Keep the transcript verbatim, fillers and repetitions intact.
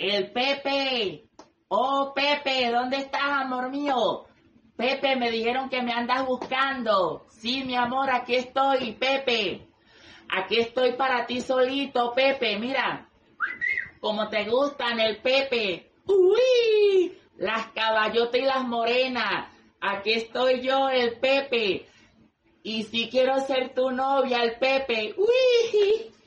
El Pepe. Oh, Pepe, ¿dónde estás, amor mío? Pepe, me dijeron que me andas buscando. Sí, mi amor, aquí estoy, Pepe. Aquí estoy para ti solito, Pepe. Mira, como te gustan el Pepe. ¡Uy! Las caballotas y las morenas. Aquí estoy yo, el Pepe. Y si quiero ser tu novia, el Pepe. ¡Uy!